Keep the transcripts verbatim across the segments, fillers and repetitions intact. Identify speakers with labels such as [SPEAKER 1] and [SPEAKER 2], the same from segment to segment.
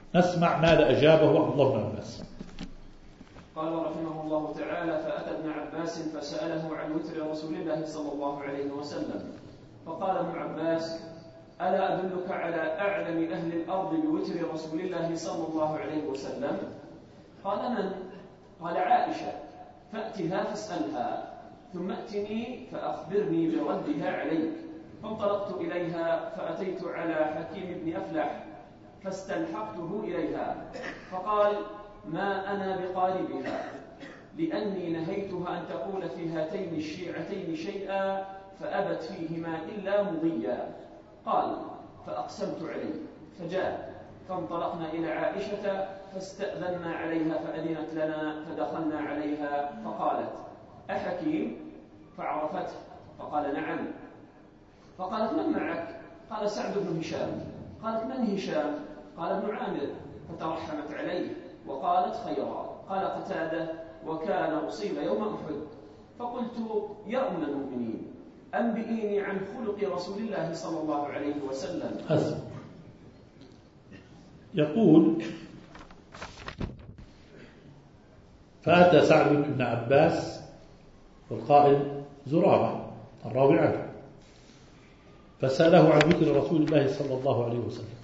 [SPEAKER 1] نسمع ماذا أجابه عبد الله بن عباس.
[SPEAKER 2] قال رحمه الله تعالى: فأتى ابن عباس فسأله عن وتر رسول الله صلى الله عليه وسلم، فقال ابن عباس: ألا أدلك على أعلم أهل الأرض بوتر رسول الله صلى الله عليه وسلم؟ قال: من؟ قال: عائشة، فأتها فاسألها، ثم أتني فأخبرني بردها عليك. فانطلقت إليها فأتيت على حكيم بن أفلح فاستلحقته إليها، فقال: ما أنا بقاربها، لأني نهيتها أن تقول في هاتين الشيعتين شيئا فأبت فيهما إلا مضيا. قال: فأقسمت عليه، فجاء، فانطلقنا إلى عائشة فاستأذنا عليها فأذنت لنا، فدخلنا عليها فقالت: أحكيم؟ فعرفته فقال: نعم. فقالت: من معك؟ قال: سعد بن هشام. قالت: من هشام؟ قال: ابن عامر. فترحمت عليه وقالت: خيرا. قال قتادة: وكان أصيب يوم أحد. فقلت: يا أم المؤمنين، أنبئيني عن خلق رسول الله صلى الله عليه وسلم.
[SPEAKER 1] حسن. يقول: فأتى سعد بن عباس، والقائل زرارة الراوي عنه، فسأله عن وتر رسول الله صلى الله عليه وسلم،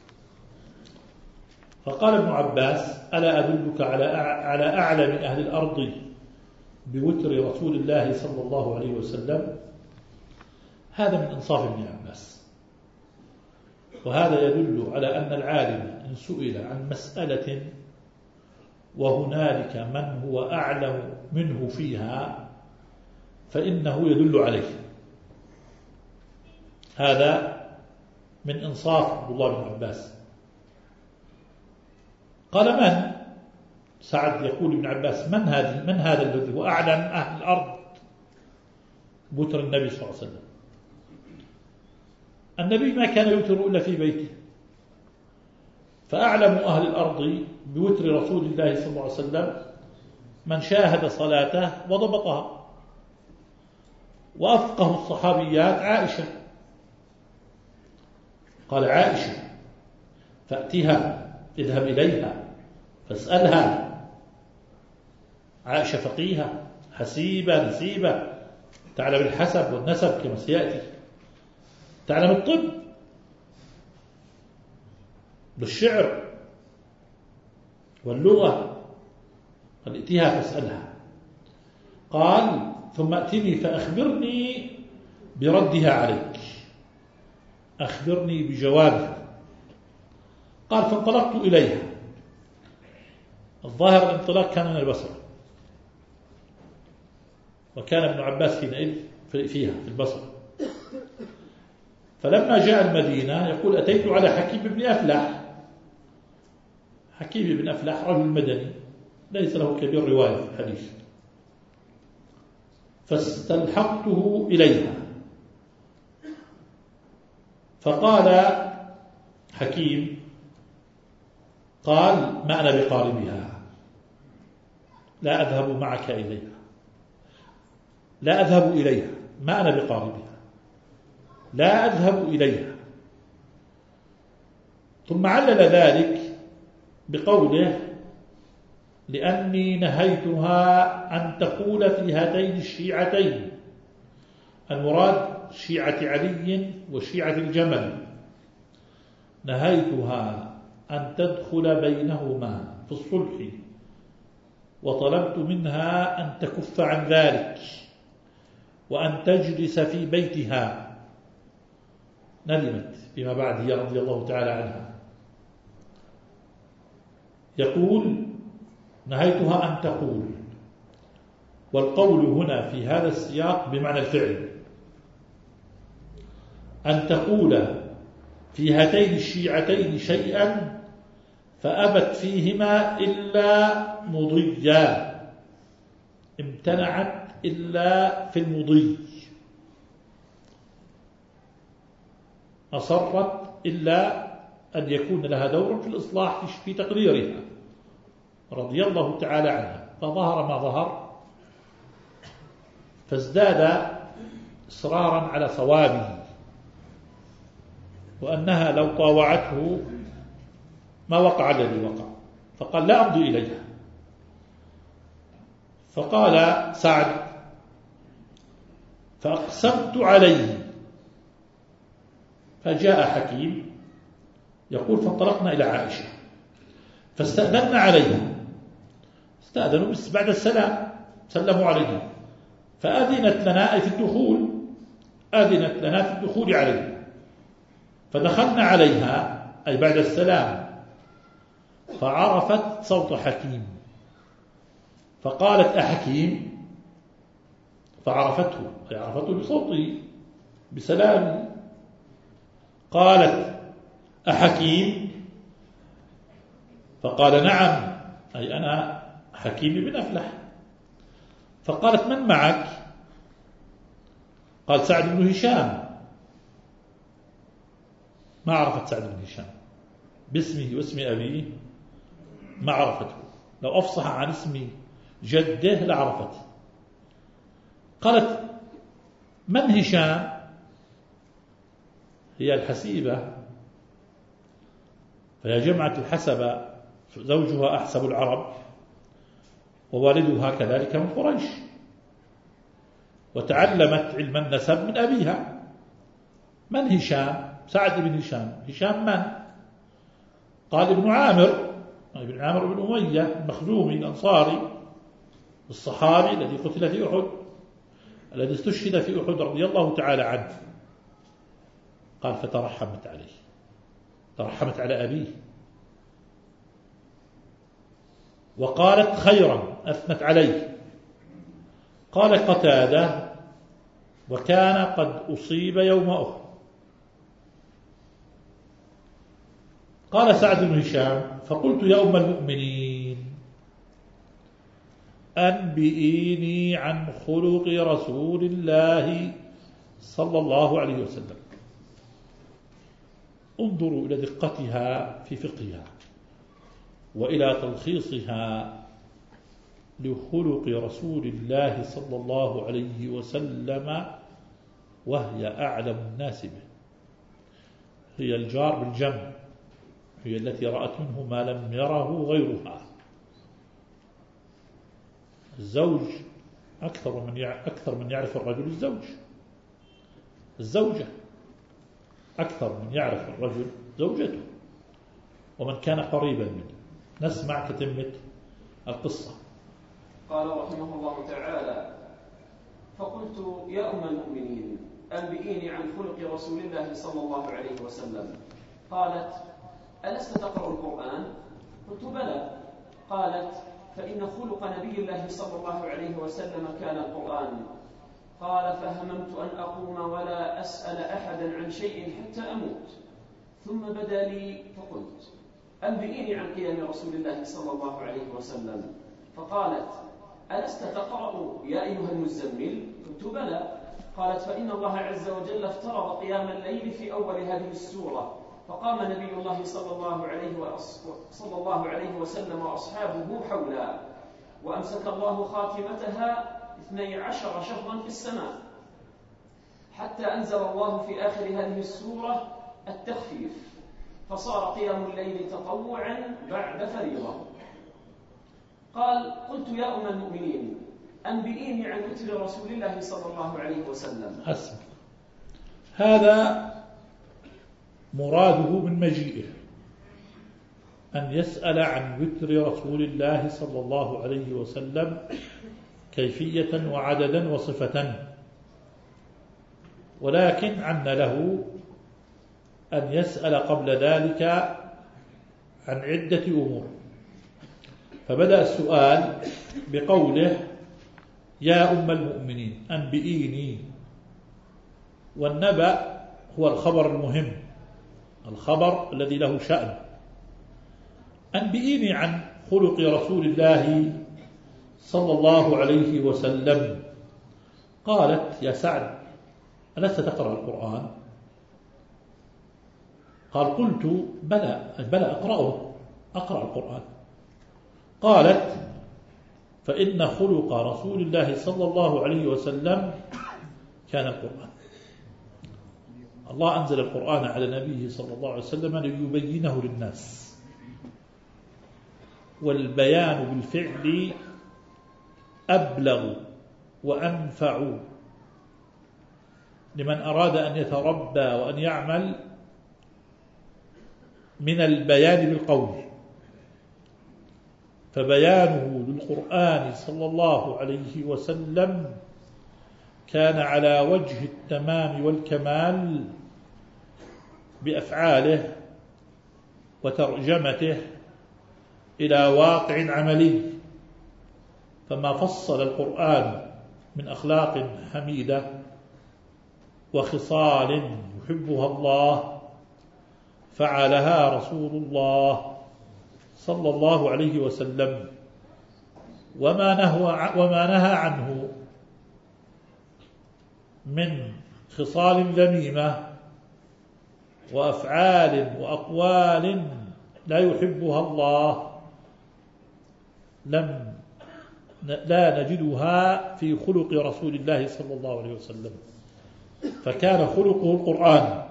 [SPEAKER 1] فقال ابن عباس: ألا أدلك على على أعلم أهل الأرض بوتر رسول الله صلى الله عليه وسلم؟ هذا من إنصاف ابن عباس، وهذا يدل على أن العالم إن سئل عن مسألة وهنالك من هو أعلم منه فيها فإنه يدل عليه. هذا من إنصاف عبد الله بن عباس. قال: من؟ سعد يقول ابن عباس: من هذا من هذا الذي هو أعلم أهل الأرض بوتر النبي صلى الله عليه وسلم؟ النبي ما كان يوتر إلا في بيته، فأعلم أهل الأرض بوتر رسول الله صلى الله عليه وسلم من شاهد صلاته وضبطها. وأفقه الصحابيات عائشة. قال: عائشة، فأتها، اذهب إليها فاسألها. عائشة فقيهة حسيبة نسيبة، تعلم الحسب والنسب كما سيأتي، تعلم الطب بالشعر واللغة. قال: ائتها فاسألها. قال: ثم أتني فأخبرني بردها عليك، أخبرني بجوابها. قال: فانطلقت إليها. الظاهر الانطلاق كان من البصرة، وكان ابن عباس حينئذ فيها في البصرة. فلما جاء المدينة يقول: أتيت على حكيم بن أفلح. حكيم بن أفلح رجل مدني ليس له كبير رواية في الحديث، فاستلحقته إليها. فقال حكيم: قال: ما أنا بقاربها، لا أذهب معك إليها، لا أذهب إليها، ما أنا بقاربها، لا أذهب إليها. ثم علل ذلك بقوله: لأني نهيتها أن تقول في هاتين الشيعتين، المراد شيعة علي وشيعة الجمل، نهيتها أن تدخل بينهما في الصلح، وطلبت منها أن تكف عن ذلك وأن تجلس في بيتها. ندمت فيما بعد هي رضي الله تعالى عنها. يقول: نهيتها أن تقول، والقول هنا في هذا السياق بمعنى الفعل، أن تقول في هاتين الشيعتين شيئا فأبت فيهما إلا مضيا، امتنعت إلا في المضي، أصرت إلا أن يكون لها دور في الإصلاح في تقريرها رضي الله تعالى عنها. فظهر ما ظهر، فازداد إصرارا على صوابه، وأنها لو طاوعته ما وقع الذي وقع، فقال لا أمضي إليها. فقال سعد فأقسمت عليه، فجاء حكيم يقول فانطلقنا إلى عائشة فاستأذنا عليها، استأذنوا بس بعد السلام سلموا عليه، فأذنت لنا في الدخول، أذنت لنا في الدخول عليها، فدخلنا عليها أي بعد السلام، فعرفت صوت حكيم فقالت أحكيم، فعرفته أي عرفته بصوته بسلامه، قالت أحكيم، فقال نعم أي أنا حكيم بن أفلح. فقالت من معك؟ قال سعد بن هشام. ما عرفت سعد بن هشام باسمه واسم أبيه، ما عرفته، لو أفصح عن اسم جده لعرفته. قالت من هشام؟ هي الحسيبة، فهي جمعت الحسب، زوجها أحسب العرب ووالدها كذلك من قريش، وتعلمت علم النسب من أبيها. من هشام؟ سعد بن هشام. هشام من؟ قال ابن عامر، ابن عامر بن أمية المخزومي الأنصاري الصحابي الذي قتل في أحد، الذي استشهد في أحد رضي الله تعالى عنه. قال فترحمت عليه، ترحمت على أبيه، وقالت خيرا أثنت عليه. قال قتادة وكان قد أصيب يوم أحد. قال سعد بن هشام فقلت يا أم المؤمنين أنبئيني عن خلق رسول الله صلى الله عليه وسلم. انظروا إلى دقتها في فقهها وإلى تلخيصها لخلق رسول الله صلى الله عليه وسلم، وهي أعلم الناس به، هي الجار بالجنب، هي التي رأت منه ما لم يره غيرها. الزوج أكثر من أكثر من يعرف الرجل الزوج، الزوجة أكثر من يعرف الرجل زوجته ومن كان قريبا منه. نسمع تتمة القصة.
[SPEAKER 2] قال رحمه الله تعالى فقلت يا أم المؤمنين أنبئيني عن خلق رسول الله صلى الله عليه وسلم. قالت ألست تقرأ القرآن؟ قلت بلى. قالت فإن خلق نبي الله صلى الله عليه وسلم كان القرآن. قال فهممت أن أقوم ولا أسأل أحدا عن شيء حتى أموت، ثم بدا لي فقلت أنبئيني عن قيام رسول الله صلى الله عليه وسلم. فقالت ألست تقرأ يا أيها المزمل؟ قلت بلى. قالت فإن الله عز وجل افترض قيام الليل في أول هذه السورة، فقام نبي الله صلى الله عليه صلى الله عليه وسلم وأصحابه حولا، وأمسك الله خاتمتها اثني عشر شهرا في السماء، حتى أنزل الله في آخر هذه السورة التخفيف، فصار قيام الليل تطوعا بعد فريضة. قال قلت يا أم المؤمنين أنبئيني عن وتر رسول الله صلى الله عليه وسلم.
[SPEAKER 1] حسن. هذا مراده من مجيئه أن يسأل عن وتر رسول الله صلى الله عليه وسلم كيفية وعددا وصفة، ولكن عن له أن يسأل قبل ذلك عن عدة أمور. فبدأ السؤال بقوله يا أم المؤمنين أنبئيني، والنبأ هو الخبر المهم، الخبر الذي له شأن. أنبئيني عن خلق رسول الله صلى الله عليه وسلم. قالت يا سعد ألست تقرأ القرآن؟ قال قلت بلى بلى أقرأه أقرأ القرآن. قالت فإن خلق رسول الله صلى الله عليه وسلم كان القرآن. الله أنزل القرآن على نبيه صلى الله عليه وسلم ليبينه للناس والبيان بالفعل أبلغ وأنفع لمن أراد أن يتربى وأن يعمل من البيان بالقول. فبيانه للقرآن صلى الله عليه وسلم كان على وجه التمام والكمال بأفعاله وترجمته إلى واقع عملي. فما فصل القرآن من أخلاق حميدة وخصال يحبها الله فعلها رسول الله صلى الله عليه وسلم، وما نهى وما نهى عنه من خصال ذميمة وأفعال وأقوال لا يحبها الله لم لا نجدها في خلق رسول الله صلى الله عليه وسلم. فكان خلقه القرآن،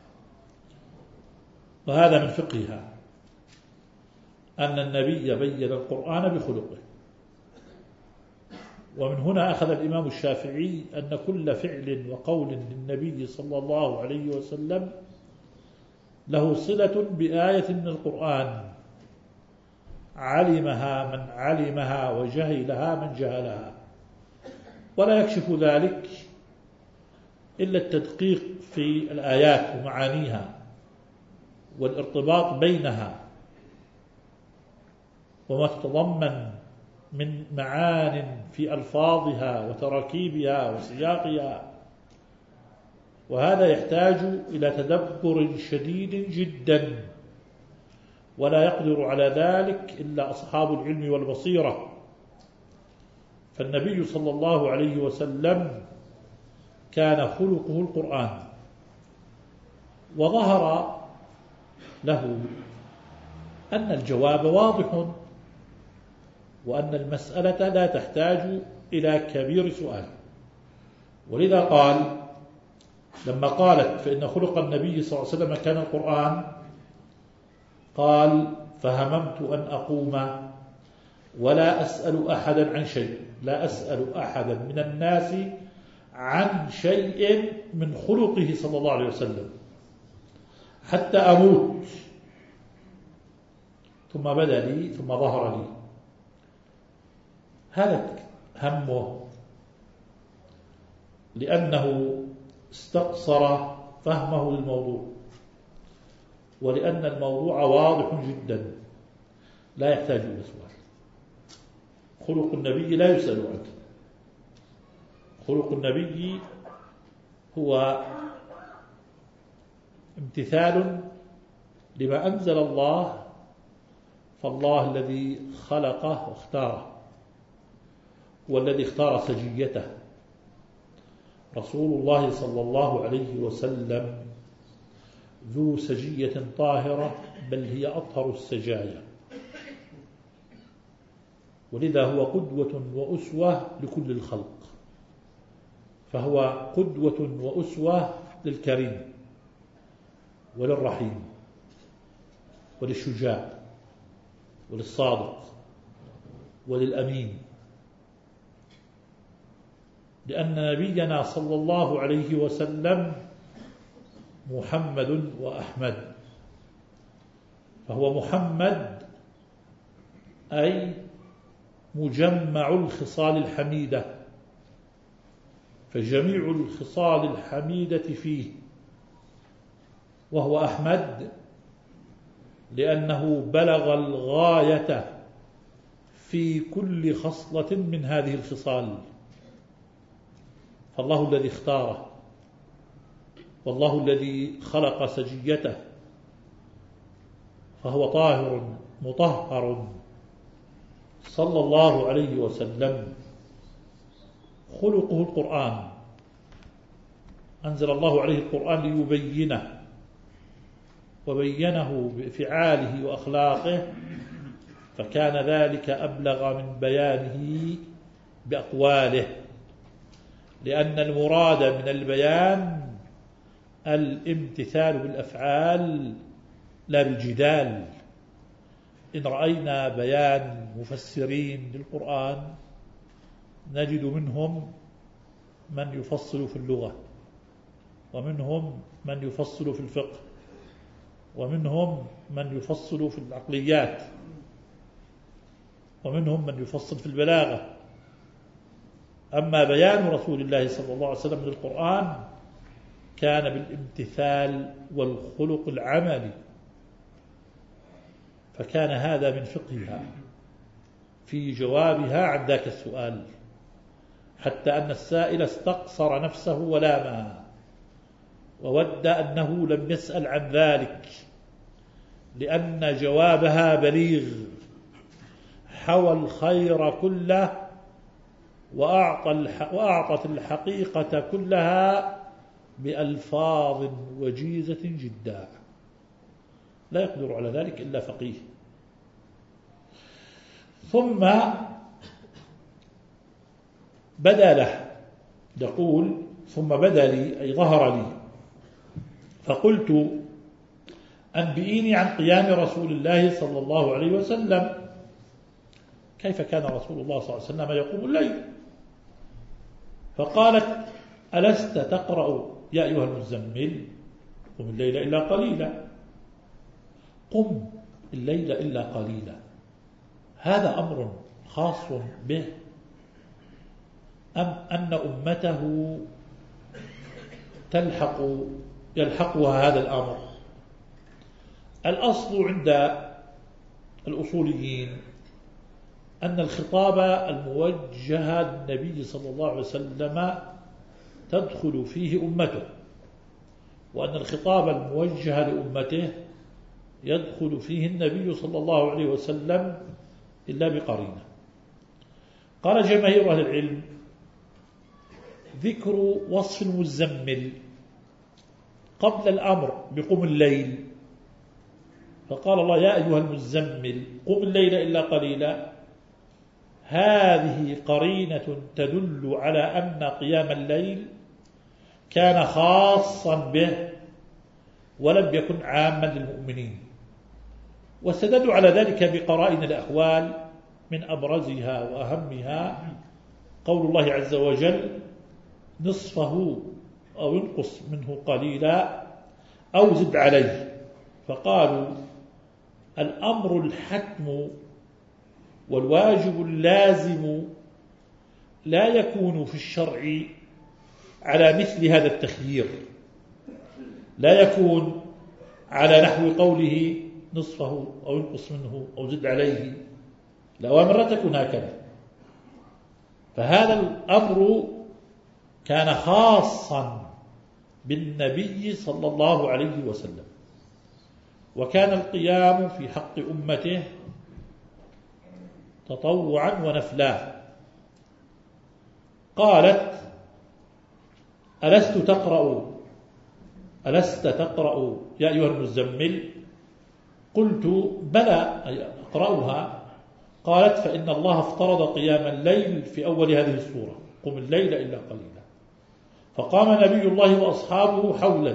[SPEAKER 1] وهذا من فقهها أن النبي بين القرآن بخلقه. ومن هنا أخذ الإمام الشافعي أن كل فعل وقول للنبي صلى الله عليه وسلم له صلة بآية من القرآن علمها من علمها وجهلها من جهلها، ولا يكشف ذلك إلا التدقيق في الآيات ومعانيها والارتباط بينها وما تتضمن من معان في ألفاظها وتراكيبها وسياقها، وهذا يحتاج إلى تدبر شديد جدا، ولا يقدر على ذلك إلا أصحاب العلم والبصيرة. فالنبي صلى الله عليه وسلم كان خلقه القرآن، وظهر له أن الجواب واضح، وأن المسألة لا تحتاج إلى كبير سؤال. ولذا قال لما قالت فإن خلق النبي صلى الله عليه وسلم كان القرآن، قال فهممت أن أقوم ولا أسأل أحدا عن شيء، لا أسأل أحدا من الناس عن شيء من خلقه صلى الله عليه وسلم حتى أموت ثم بدا لي ثم ظهر لي. هذا همه، لأنه استقصر فهمه للموضوع، ولأن الموضوع واضح جدا لا يحتاج إلى سؤال. خلق النبي لا يسأل عنه. خلق النبي هو امتثال لما أنزل الله، فالله الذي خلقه واختاره هو الذي اختار سجيته. رسول الله صلى الله عليه وسلم ذو سجية طاهرة، بل هي أطهر السجايا، ولذا هو قدوة وأسوة لكل الخلق. فهو قدوة وأسوة للكريم وللرحيم وللشجاع وللصادق وللأمين، لأن نبينا صلى الله عليه وسلم محمد وأحمد. فهو محمد أي مجمع الخصال الحميدة، فجميع الخصال الحميدة فيه. وهو أحمد لأنه بلغ الغاية في كل خصلة من هذه الخصال، فالله الذي اختاره، والله الذي خلق سجيته، فهو طاهر مطهر صلى الله عليه وسلم. خلقه القرآن، أنزل الله عليه القرآن ليبينه، وبينه بفعاله وأخلاقه، فكان ذلك أبلغ من بيانه بأقواله، لأن المراد من البيان الامتثال بالأفعال لا بالجدال، إن رأينا بيان مفسرين للقرآن نجد منهم من يفصل في اللغة، ومنهم من يفصل في الفقه، ومنهم من يفصل في العقليات، ومنهم من يفصل في البلاغة. أما بيان رسول الله صلى الله عليه وسلم للقرآن كان بالامتثال والخلق العملي، فكان هذا من فقهها في جوابها عن ذاك السؤال، حتى أن السائل استقصر نفسه ولامها وود أنه لم يسأل عن ذلك، لأن جوابها بليغ حوى الخير كله وأعطت الحقيقة كلها بألفاظ وجيزة جدا لا يقدر على ذلك إلا فقيه. ثم بدا له، يقول ثم بدا لي أي ظهر لي، فقلت أنبئيني عن قيام رسول الله صلى الله عليه وسلم، كيف كان رسول الله صلى الله عليه وسلم يقوم الليل؟ فقالت ألست تقرأ يا أيها المزمل قم الليل إلا قليلا؟ قم الليل إلا قليلا هذا أمر خاص به، أم أن أمته تلحق يلحقها هذا الأمر؟ الأصل عند الأصوليين أن الخطاب الموجه للنبي صلى الله عليه وسلم تدخل فيه أمته، وأن الخطاب الموجه لأمته يدخل فيه النبي صلى الله عليه وسلم إلا بقرينة. قال جماهير أهل العلم ذكر وصف المزمل قبل الأمر بقم الليل، فقال الله يا أيها المزمل قم الليل إلا قليلا، هذه قرينة تدل على أن قيام الليل كان خاصا به ولم يكن عاما للمؤمنين، واستدلوا على ذلك بقرائن الأحوال، من أبرزها وأهمها قول الله عز وجل نصفه أو ينقص منه قليلا أو زد عليه، فقالوا الأمر الحتم والواجب اللازم لا يكون في الشرع على مثل هذا التخيير، لا يكون على نحو قوله نصفه أو ينقص منه أو زد عليه، الأوامر لا تكون هكذا. فهذا الأمر كان خاصا بالنبي صلى الله عليه وسلم، وكان القيام في حق أمته تطوعا ونفلا. قالت ألست تقرأ ألست تقرأ يا أيها المزمل؟ قلت بلى أقرأها. قالت فإن الله افترض قيام الليل في أول هذه السورة قم الليل إلا قليلا، فقام نبي الله وأصحابه حولا.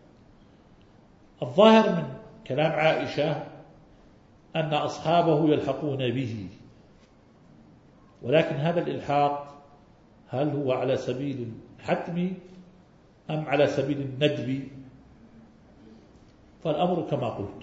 [SPEAKER 1] الظاهر من كلام عائشة أن أصحابه يلحقون به، ولكن هذا الإلحاق هل هو على سبيل الحتم أم على سبيل الندب؟ فالأمر كما قلت.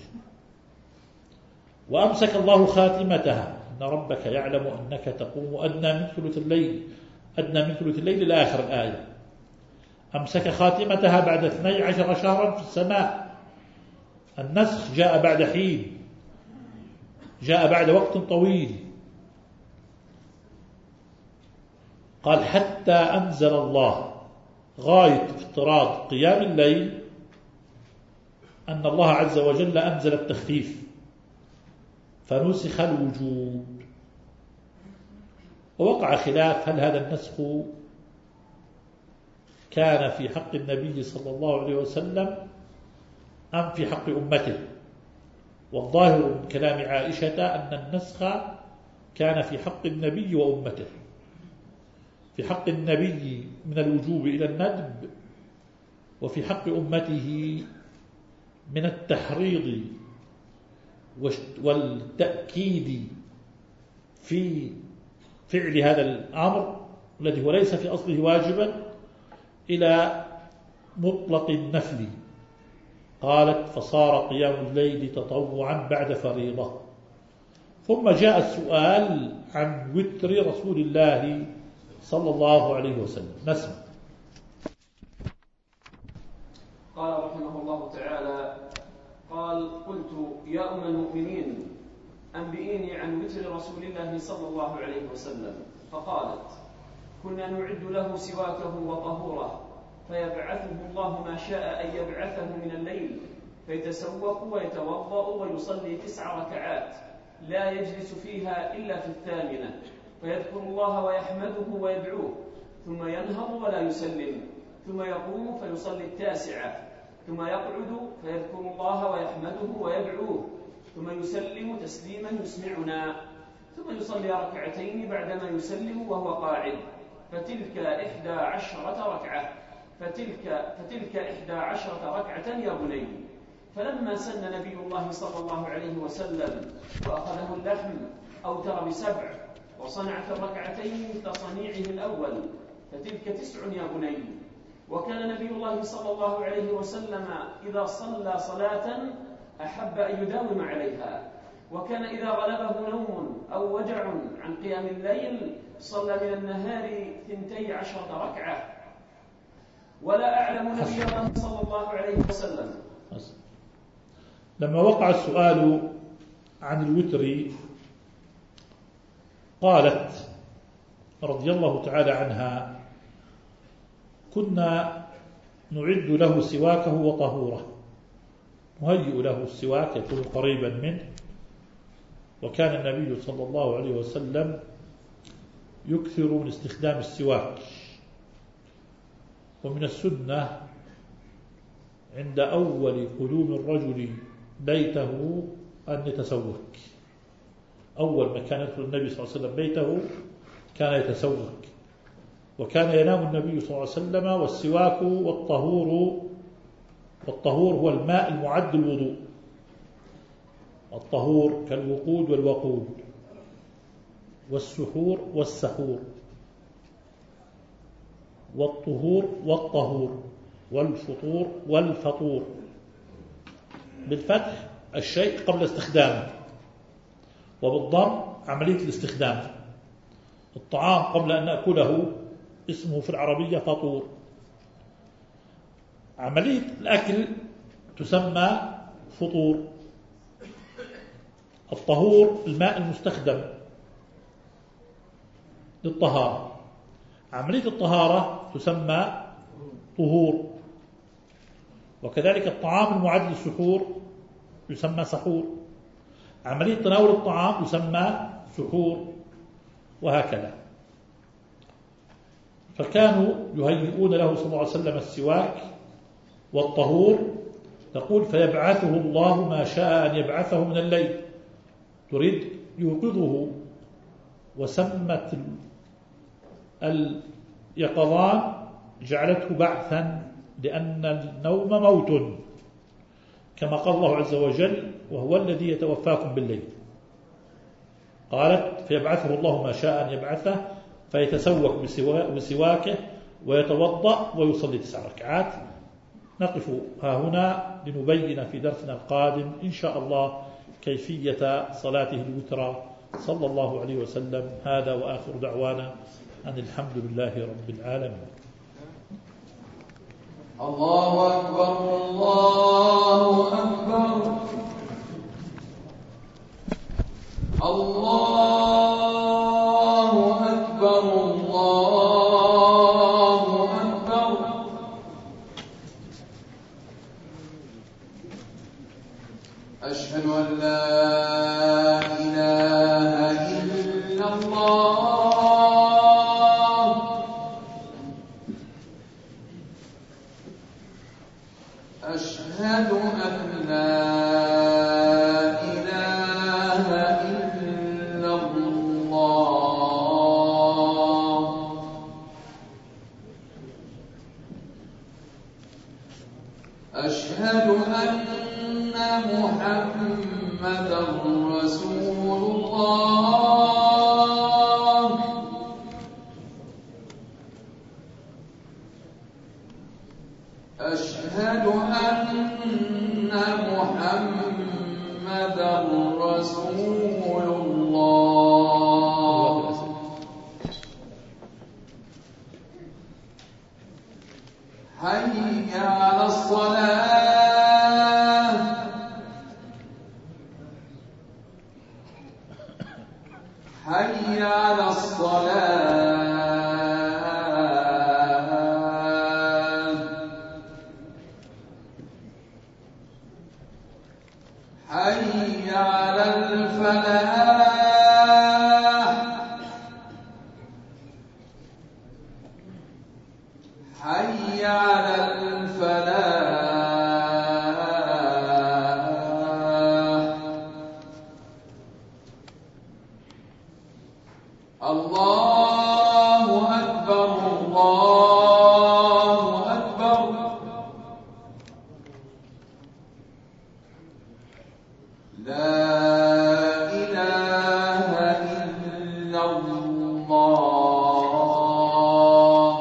[SPEAKER 1] وأمسك الله خاتمتها إن ربك يعلم أنك تقوم أدنى من ثلث الليل أدنى من ثلث الليل إلى آخر الآية. أمسك خاتمتها بعد اثني عشر شهرا في السماء. النسخ جاء بعد حين، جاء بعد وقت طويل. قال حتى أنزل الله، غاية افتراض قيام الليل أن الله عز وجل أنزل التخفيف فنسخ الوجوب. ووقع خلاف هل هذا النسخ كان في حق النبي صلى الله عليه وسلم أم في حق أمته. والظاهر من كلام عائشة أن النسخ كان في حق النبي وأمته، في حق النبي من الوجوب إلى الندب، وفي حق أمته من التحريض والتأكيد في فعل هذا الأمر الذي هو ليس في أصله واجبا إلى مطلق النفل. قالت فصار قيام الليل تطوعا بعد فريضة. ثم جاء السؤال عن وتر رسول الله صلى الله عليه وسلم. نسمع.
[SPEAKER 2] قال رحمه الله تعالى: قال: قلت يا أم المؤمنين أنبئيني عن وتر رسول الله صلى الله عليه وسلم. فقالت: كنا نعد له سواكه وطهوره، فيبعثه الله ما شاء أن يبعثه من الليل، فيتسوق ويتوضأ ويصلي تسع ركعات لا يجلس فيها إلا في الثامنة، فيذكر الله ويحمده ويدعوه، ثم ينهض ولا يسلم، ثم يقوم فيصلي التاسعة، ثم يقعد فيذكر الله ويحمده ويدعوه، ثم يسلم تسليما يسمعنا، ثم يصلي ركعتين بعدما يسلم وهو قاعد، فتلك إحدى عشرة ركعة فتلك, فتلك إحدى عشرة ركعة يا بني. فلما سن نبي الله صلى الله عليه وسلم وأخذه اللحم أوتر بسبع، وصنع في الركعتين مثل صنيعه الأول، فتلك تسع يا بني. وكان نبي الله صلى الله عليه وسلم إذا صلى صلاة أحب أن يداوم عليها، وكان إذا غلبه نوم أو وجع عن قيام الليل صلى من النهار ثنتي عشرة ركعة. ولا أعلم نبي الله صلى الله عليه وسلم.
[SPEAKER 1] لما وقع السؤال عن الوتر قالت رضي الله تعالى عنها: كنا نعد له سواكه وطهوره، نهيئ له السواك يكون قريبا منه، وكان النبي صلى الله عليه وسلم يكثر من استخدام السواك. ومن السنة عند أول قدوم الرجل بيته أن يتسوك. أول ما كان يدخل النبي صلى الله عليه وسلم بيته كان يتسوك، وكان ينام النبي صلى الله عليه وسلم والسواك والطهور، والطهور هو الماء المعد الوضوء، الطهور كالوقود والوقود، والسحور والسحور، والطهور والطهور، والفطور والفطور، بالفتح الشيء قبل استخدامه، وبالضم عملية الاستخدام. الطعام قبل أن نأكله اسمه في العربية فطور. عملية الأكل تسمى فطور. الطهور الماء المستخدم للطهارة. عملية الطهارة تسمى طهور. وكذلك الطعام المعد للسحور يسمى سحور. عملية تناول الطعام يسمى سحور، وهكذا. فكانوا يهيئون له صلى الله عليه وسلم السواك والطهور. تقول: فيبعثه الله ما شاء أن يبعثه من الليل، تريد يوقظه. وسمت اليقظان جعلته بعثا، لأن النوم موت، كما قال الله عز وجل: وهو الذي يتوفاكم بالليل. قالت: فيبعثه الله ما شاء أن يبعثه، فيتسوك بسواكه ويتوضأ ويصلي تسع ركعات. نقف ها هنا لنبين في درسنا القادم إن شاء الله كيفية صلاته الوتر صلى الله عليه وسلم. هذا وآخر دعوانا أن الحمد لله رب العالمين.
[SPEAKER 3] الله أكبر، الله أكبر، الله أكبر، الله أكبر. أشهد أن لا إله إلا الله، أشهد أن لا إله إلا الله. رسول الله أشهد أن محمدا رسول الله حي على الصلاة حي على الصلاة حي على الفلاح حي على الفلاح الله أكبر الله أكبر لا إله إلا الله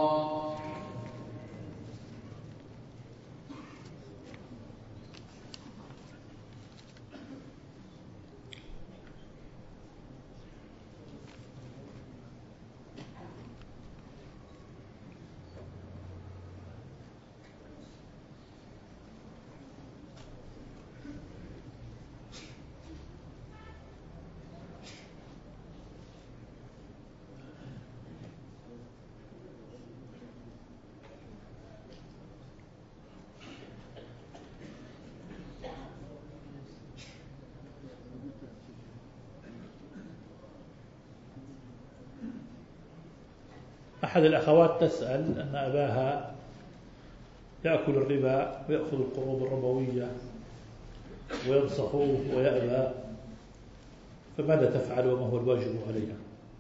[SPEAKER 1] أحد الأخوات تسأل أن أباها يأكل الربا ويأخذ القروض الربوية وينصحوه ويأبى، فماذا تفعل وما هو الواجب عليها؟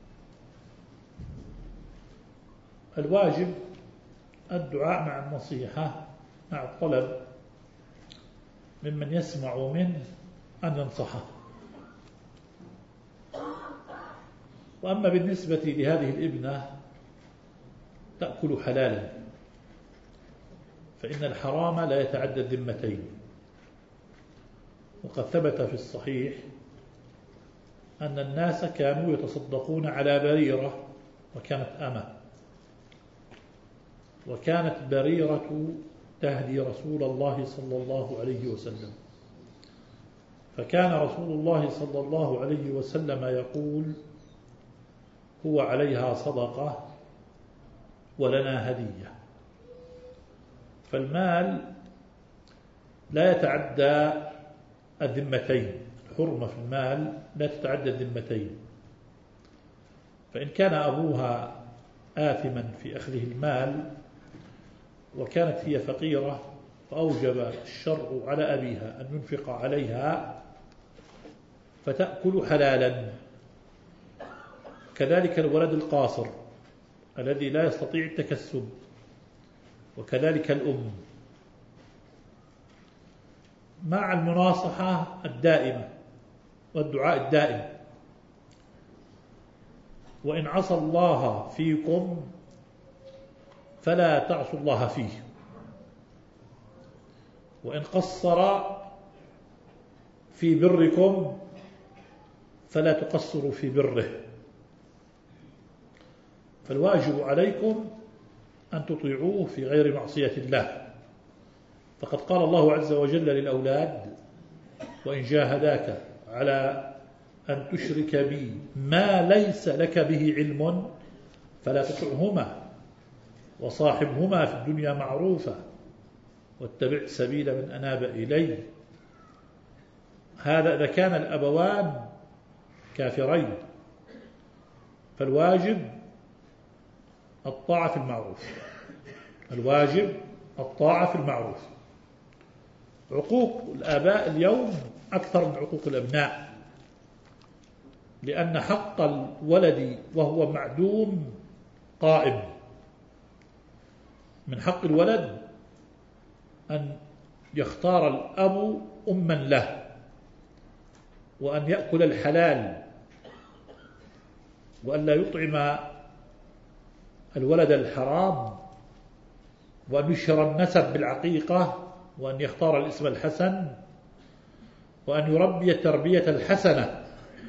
[SPEAKER 1] الواجب الدعاء مع النصيحة مع الطلب ممن يسمع منه أن ينصحه. وأما بالنسبة لهذه الابنة تأكل حلالا، فإن الحرام لا يتعدى الذمتين، وقد ثبت في الصحيح أن الناس كانوا يتصدقون على بريرة وكانت أمة، وكانت بريرة تهدي رسول الله صلى الله عليه وسلم، فكان رسول الله صلى الله عليه وسلم يقول: هو عليها صدقة ولنا هدية. فالمال لا يتعدى الذمتين، الحرمة في المال لا تتعدى الذمتين، فإن كان أبوها آثما في أخذه المال وكانت هي فقيرة فأوجب الشرع على أبيها أن ينفق عليها فتأكل حلالا. كذلك الولد القاصر الذي لا يستطيع التكسب، وكذلك الأم، مع المناصحة الدائمة والدعاء الدائم. وإن عصى الله فيكم فلا تعصوا الله فيه، وإن قصر في بركم فلا تقصروا في بره. فالواجب عليكم أن تطيعوه في غير معصية الله، فقد قال الله عز وجل للأولاد: وإن جاهداك على أن تشرك بي ما ليس لك به علم فلا تطعهما وصاحبهما في الدنيا معروفا واتبع سبيل من أناب إلي. هذا إذا كان الأبوان كافرين، فالواجب الطاعة في المعروف، الواجب الطاعة في المعروف. عقوق الآباء اليوم أكثر من عقوق الأبناء، لأن حق الولد وهو معدوم قائم. من حق الولد أن يختار الأب أما له، وأن يأكل الحلال، وأن لا يطعم الولد الحرام، وأن يشهر النسب بالعقيقة، وأن يختار الاسم الحسن، وأن يربي التربية الحسنة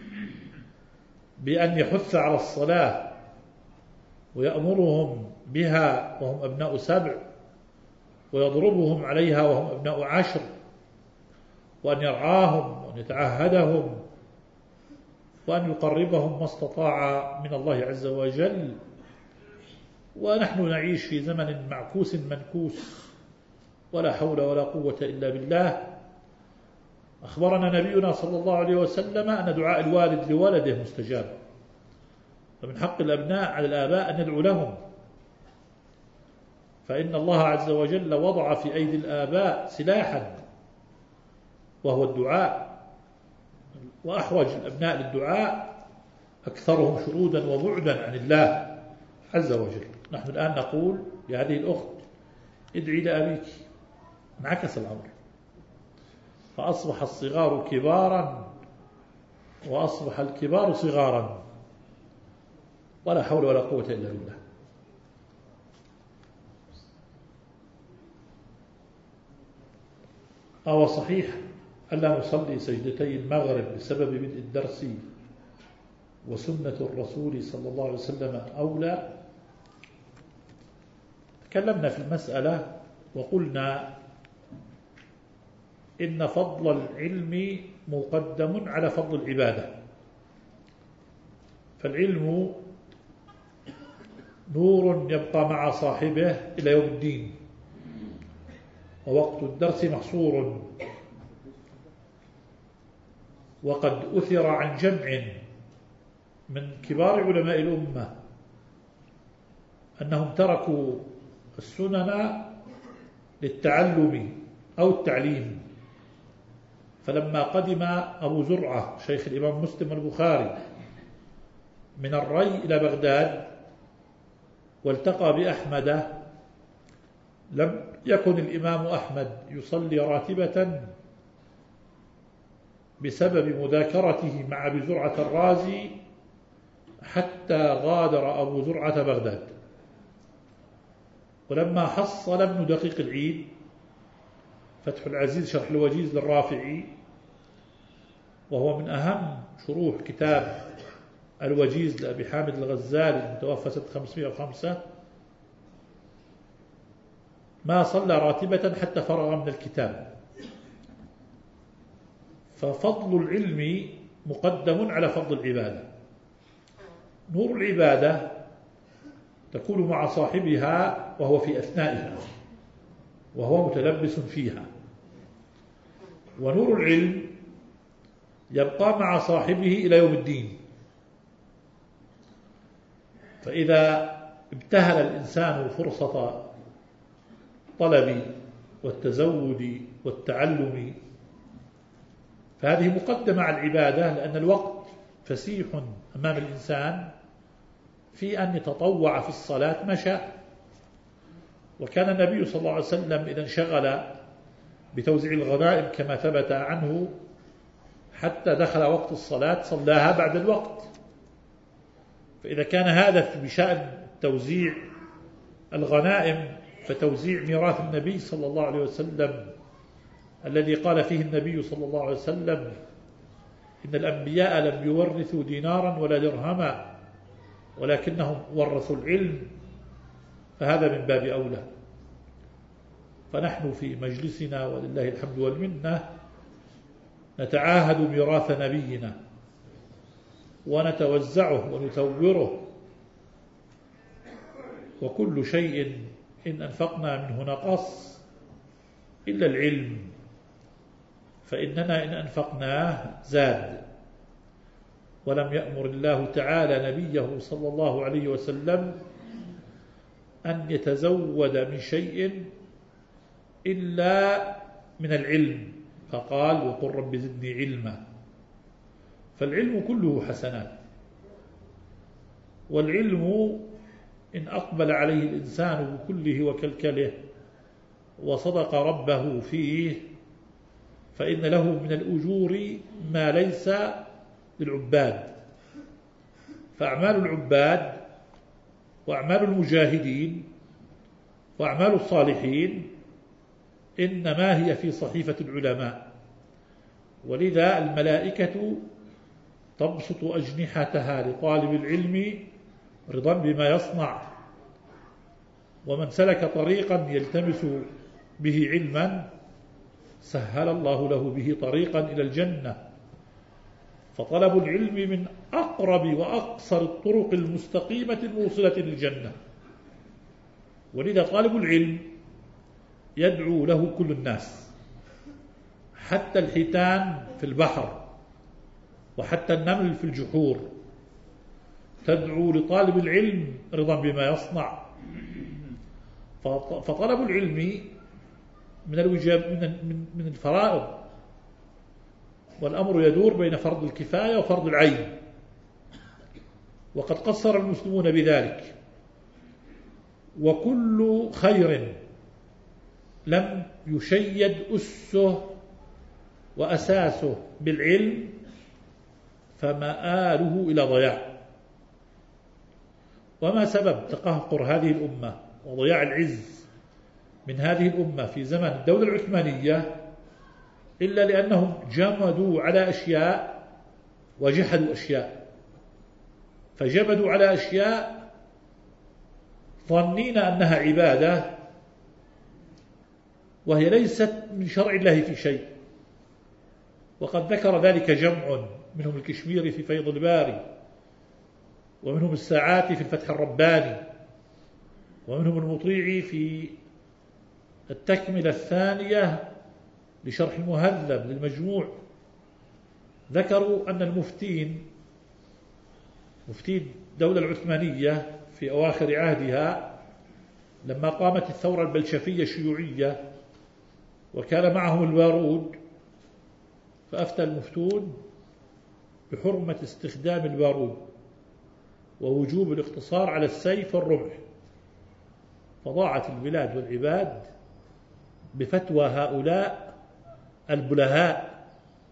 [SPEAKER 1] بأن يحث على الصلاة ويأمرهم بها وهم أبناء سبع، ويضربهم عليها وهم أبناء عشر، وأن يرعاهم وأن يتعهدهم، وأن يقربهم ما استطاع من الله عز وجل. ونحن نعيش في زمن معكوس منكوس، ولا حول ولا قوة إلا بالله. أخبرنا نبينا صلى الله عليه وسلم أن دعاء الوالد لولده مستجاب، فمن حق الأبناء على الآباء أن يدعو لهم، فإن الله عز وجل وضع في أيدي الآباء سلاحا وهو الدعاء، وأحوج الأبناء للدعاء أكثرهم شرودا وبعدا عن الله عز وجل. نحن الآن نقول لهذه الأخت ادعي لأبيك، انعكس الأمر، فأصبح الصغار كبارا وأصبح الكبار صغارا، ولا حول ولا قوة إلا بالله. أو صحيح ألا نصلي سجدتي المغرب بسبب بدء الدرس وسنة الرسول صلى الله عليه وسلم أولى؟ تكلمنا في المسألة وقلنا إن فضل العلم مقدم على فضل العبادة، فالعلم نور يبقى مع صاحبه إلى يوم الدين، ووقت الدرس محصور. وقد أثر عن جمع من كبار علماء الأمة أنهم تركوا السنن للتعلم أو التعليم، فلما قدم أبو زرعة شيخ الإمام مسلم البخاري من الري إلى بغداد والتقى بأحمد، لم يكن الإمام أحمد يصلي راتبة بسبب مذاكرته مع أبي زرعة الرازي حتى غادر أبو زرعة بغداد. ولما حصل ابن دقيق العيد فتح العزيز شرح الوجيز للرافعي، وهو من أهم شروح كتاب الوجيز لأبي حامد الغزالي المتوفى سنة خمسمائة وخمسة، ما صلى راتبة حتى فرغ من الكتاب. ففضل العلم مقدم على فضل العبادة. نور العبادة تكون مع صاحبها وهو في أثنائها وهو متلبس فيها، ونور العلم يبقى مع صاحبه إلى يوم الدين. فإذا ابتهل الإنسان فرصة طلب والتزود والتعلم فهذه مقدمة على العبادة، لأن الوقت فسيح أمام الإنسان في أن يتطوع في الصلاة ما شاء. وكان النبي صلى الله عليه وسلم إذا انشغل بتوزيع الغنائم كما ثبت عنه حتى دخل وقت الصلاة صلاها بعد الوقت. فإذا كان هذا بشأن توزيع الغنائم فتوزيع ميراث النبي صلى الله عليه وسلم الذي قال فيه النبي صلى الله عليه وسلم إن الأنبياء لم يورثوا دينارا ولا درهما ولكنهم ورثوا العلم، فهذا من باب أولى. فنحن في مجلسنا ولله الحمد والمنة نتعاهد ميراث نبينا ونتوزعه ونثوره، وكل شيء إن أنفقنا منه نقص إلا العلم، فإننا إن أنفقناه زاد. ولم يأمر الله تعالى نبيه صلى الله عليه وسلم أن يتزود من شيء إلا من العلم، فقال وقل رب زدني علما. فالعلم كله حسنات، والعلم إن أقبل عليه الإنسان بكله وكلكله وصدق ربه فيه فإن له من الأجور ما ليس للعباد. فأعمال العباد وأعمال المجاهدين وأعمال الصالحين إنما هي في صحيفة العلماء، ولذا الملائكة تبسط أجنحتها لطالب العلم رضا بما يصنع، ومن سلك طريقا يلتمس به علما سهل الله له به طريقا إلى الجنة. فطلب العلم من أقرب وأقصر الطرق المستقيمة الموصلة للجنة، ولذا طالب العلم يدعو له كل الناس، حتى الحيتان في البحر وحتى النمل في الجحور تدعو لطالب العلم رضا بما يصنع. فطلب العلم من الوجاب من من الفرائض، والأمر يدور بين فرض الكفاية وفرض العين، وقد قصر المسلمون بذلك. وكل خير لم يشيد أسه وأساسه بالعلم فمآله إلى ضياع. وما سبب تقهقر هذه الأمة وضياع العز من هذه الأمة في زمن الدولة العثمانية إلا لأنهم جمدوا على أشياء وجحدوا أشياء. فجمدوا على أشياء ظنين أنها عبادة وهي ليست من شرع الله في شيء، وقد ذكر ذلك جمع منهم الكشميري في فيض الباري، ومنهم الساعاتي في الفتح الرباني، ومنهم المطيعي في التكملة الثانية لشرح المهذب للمجموع. ذكروا أن المفتين مفتي الدولة العثمانية في أواخر عهدها لما قامت الثورة البلشفية الشيوعية وكان معهم البارود، فأفتى المفتون بحرمة استخدام البارود ووجوب الاقتصار على السيف والرمح، فضاعت البلاد والعباد بفتوى هؤلاء البلهاء.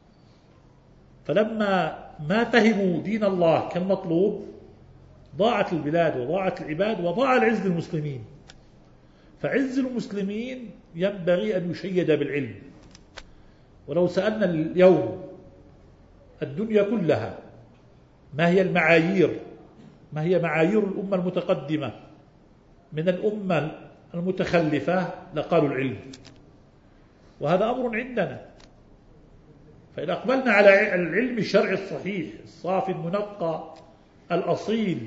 [SPEAKER 1] فلما ما فهموا دين الله كالمطلوب ضاعت البلاد وضاعت العباد وضاع العز للمسلمين. فعز المسلمين ينبغي أن يشيد بالعلم. ولو سألنا اليوم الدنيا كلها ما هي المعايير ما هي معايير الأمة المتقدمة من الأمة المتخلفة لقالوا العلم، وهذا أمر عندنا. فإذا أقبلنا على العلم الشرعي الصحيح الصافي المنقى الأصيل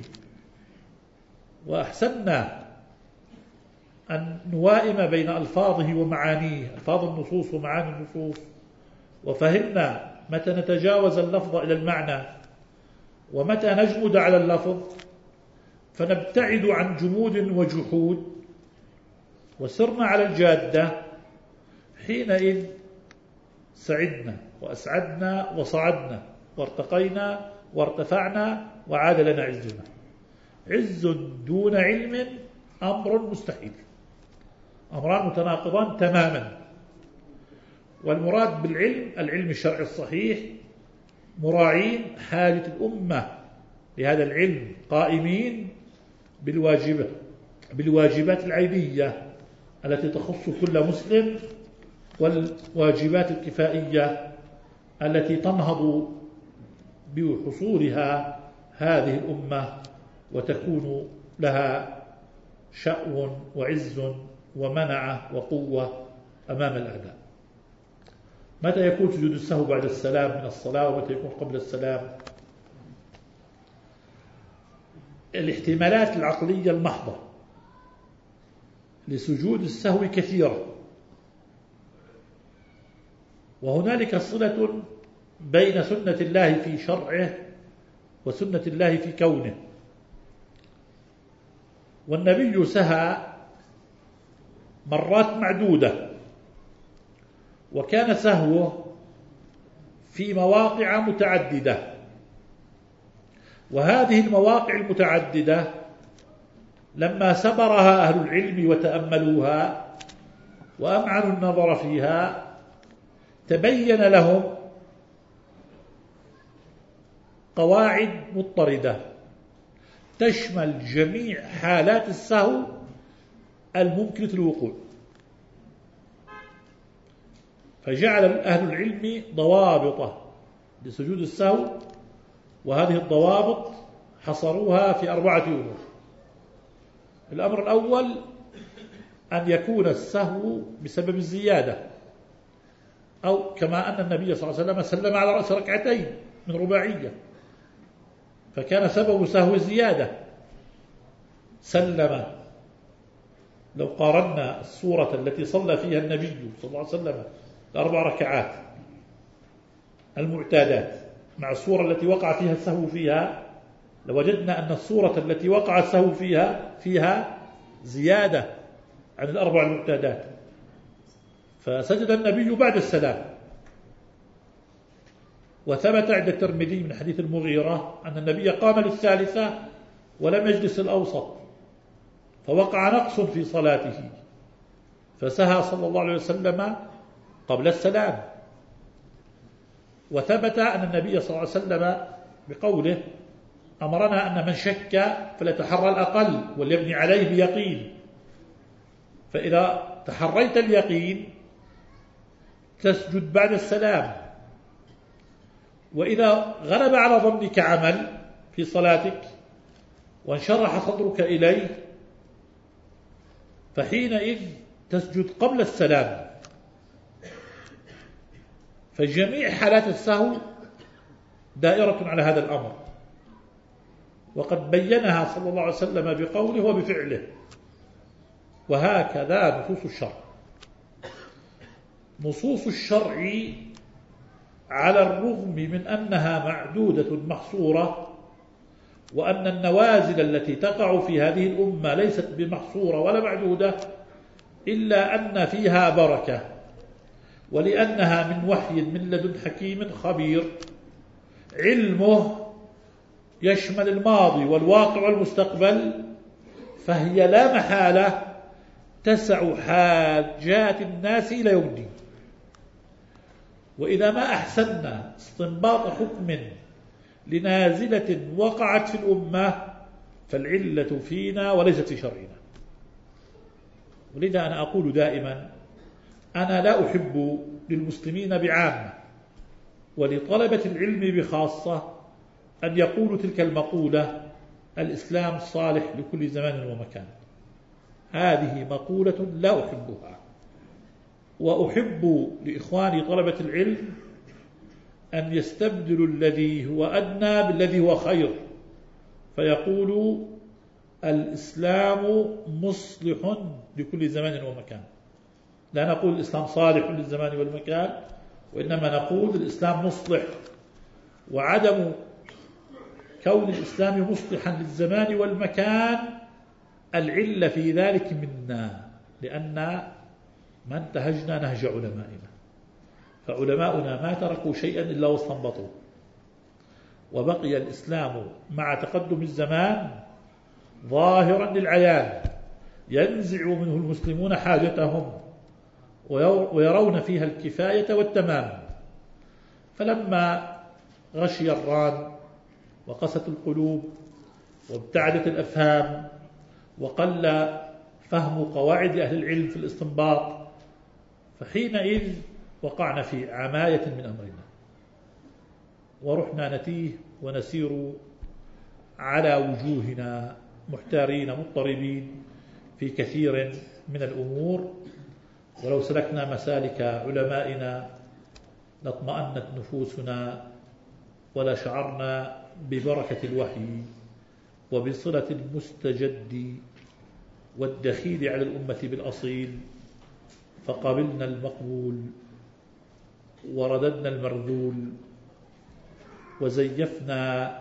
[SPEAKER 1] وأحسننا أن نوائم بين ألفاظه ومعانيه، ألفاظ النصوص ومعاني النصوص، وفهمنا متى نتجاوز اللفظ إلى المعنى ومتى نجمد على اللفظ، فنبتعد عن جمود وجحود وسرنا على الجادة، حينئذ سعدنا وأسعدنا وصعدنا وارتقينا وارتفعنا وعاد لنا عزنا. عز دون علم أمر مستحيل، أمران متناقضان تماما. والمراد بالعلم العلم الشرعي الصحيح، مراعين حاجة الأمة لهذا العلم، قائمين بالواجبات بالواجبات العينية التي تخص كل مسلم، والواجبات الكفائية التي تنهض بحصولها هذه الأمة وتكون لها شأو وعز ومنعة وقوة أمام الأعداء. متى يكون سجود السهو بعد السلام من الصلاة ومتى يكون قبل السلام؟ الاحتمالات العقلية المحضة لسجود السهو كثيرة، وهنالك صلة بين سنة الله في شرعه وسنة الله في كونه. والنبي سهى مرات معدودة، وكان سهوه في مواقع متعددة، وهذه المواقع المتعددة لما سبرها أهل العلم وتأملوها وأمعنوا النظر فيها تبين لهم قواعد مضطردة تشمل جميع حالات السهو الممكنة للوقوع، فجعل أهل العلم ضوابط لسجود السهو، وهذه الضوابط حصروها في أربعة أمور. الأمر الأول أن يكون السهو بسبب الزيادة، أو كما أن النبي صلى الله عليه وسلم سلم على رأس ركعتين من رباعية، فكان سبب سهو الزيادة، سلم. لو قارنا السورة التي صلى فيها النبي صلى الله عليه وسلم الأربع ركعات المعتادات مع السورة التي وقع فيها السهو فيها، لوجدنا أن السورة التي وقع السهو فيها فيها زيادة عن الأربع المعتادات، فسجد النبي بعد السلام. وثبت عند الترمذي من حديث المغيرة أن النبي قام للثالثة ولم يجلس الأوسط، فوقع نقص في صلاته فسهى صلى الله عليه وسلم قبل السلام. وثبت أن النبي صلى الله عليه وسلم بقوله أمرنا أن من شك فليتحرى الأقل وليبني عليه بيقين، فإذا تحريت اليقين تسجد بعد السلام، وإذا غلب على ظنك عمل في صلاتك وانشرح صدرك إليه فحينئذ تسجد قبل السلام. فجميع حالات السهو دائرة على هذا الأمر، وقد بينها صلى الله عليه وسلم بقوله وبفعله. وهكذا نصوص الشرع. نصوص الشرع على الرغم من أنها معدودة محصورة، وأن النوازل التي تقع في هذه الأمة ليست بمحصورة ولا معدودة، إلا أن فيها بركة، ولأنها من وحي من لدن حكيم خبير علمه يشمل الماضي والواقع والمستقبل، فهي لا محالة تسع حاجات الناس إلى يوم الدين. وإذا ما أحسننا استنباط حكم لنازلة وقعت في الأمة فالعلة فينا وليست في شرعنا. ولذا أنا أقول دائما أنا لا أحب للمسلمين بعامة ولطلبة العلم بخاصة أن يقولوا تلك المقولة الإسلام صالح لكل زمان ومكان. هذه مقولة لا أحبها، وأحب لإخواني طلبة العلم أن يستبدلوا الذي هو أدنى بالذي هو خير، فيقولوا الإسلام مصلح لكل زمان ومكان. لا نقول الإسلام صالح للزمان والمكان، وإنما نقول الإسلام مصلح. وعدم كون الإسلام مصلحا للزمان والمكان العلة في ذلك منا، لأن ما انتهجنا نهج علمائنا، فعلماؤنا ما تركوا شيئا إلا واستنبطوا. وبقي الإسلام مع تقدم الزمان ظاهرا للعيان ينزع منه المسلمون حاجتهم ويرون فيها الكفاية والتمام. فلما غشي الران وقست القلوب وابتعدت الأفهام وقل فهم قواعد أهل العلم في الاستنباط، فحينئذ وقعنا في عماية من أمرنا، ورحنا نتيه ونسير على وجوهنا محتارين مضطربين في كثير من الأمور. ولو سلكنا مسالك علمائنا لاطمأنت نفوسنا ولا شعرنا ببركة الوحي وبصلة المستجد والدخيل على الأمة بالأصيل، فقبلنا المقبول ورددنا المرذول وزيفنا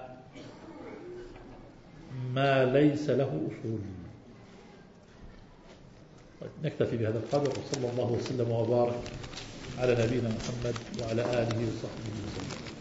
[SPEAKER 1] ما ليس له أصول. نكتفي بهذا القدر، وصلى الله وسلم وبارك على نبينا محمد وعلى آله وصحبه وسلم.